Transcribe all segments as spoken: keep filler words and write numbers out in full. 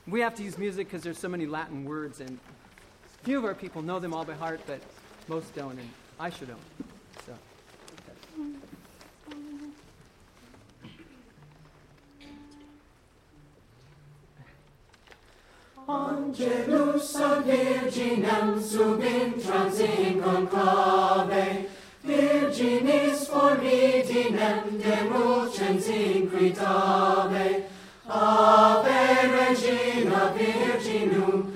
We have to use music because there's so many Latin words, and few of our people know them all by heart, but most don't, and I sure don't. So, okay. Angelus ad virginem subintrans in conclave, Virginis formidinem demulcens incritave, Ave Regina Virginum,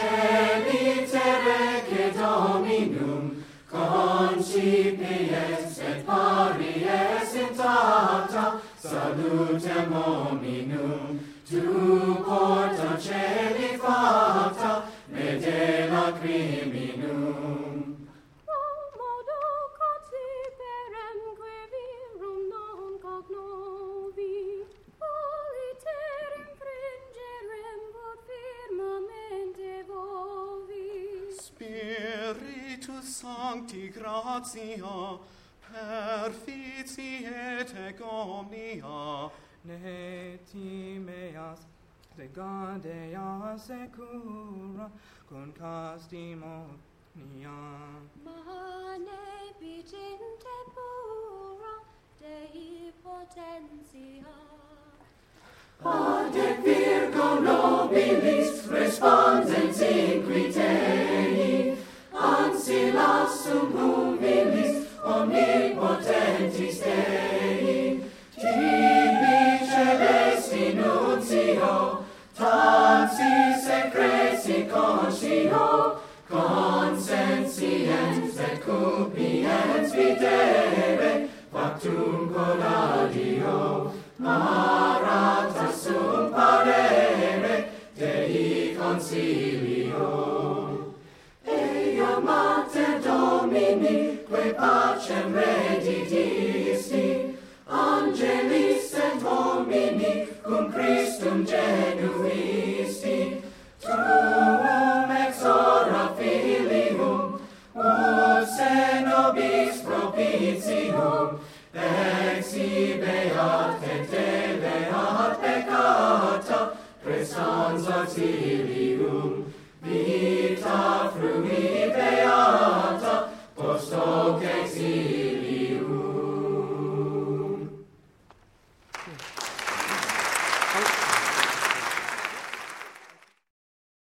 Celite Dominum, Concipies et paries intacta, Salutem hominum, Tu porta celi facta, mede lacriminum. Modo consiperem que virum non cognovi, politerem fringerem quod firmamente vovi. Spiritus Sancti gratia, perfici et egomnia, ne timeas, degadea secura, con castimonia. Mane viginte pura, Dei potentia. Adec Virgo nobilis respondens inquitei, ancilas sum humilis omnipotentis Dei, tibi celesti nuncio, tansi secreti conscio, consensiens et cupiens videre, factum colladio, marata sum parere, Dei concilio. Ea Mater Domini, que pacem redidisti, Angelis et homini, cum Christum genuisti, tuum ex ora filium, use nobis propitium, exibeat et eleat peccata, prestans auxilium, vita fructus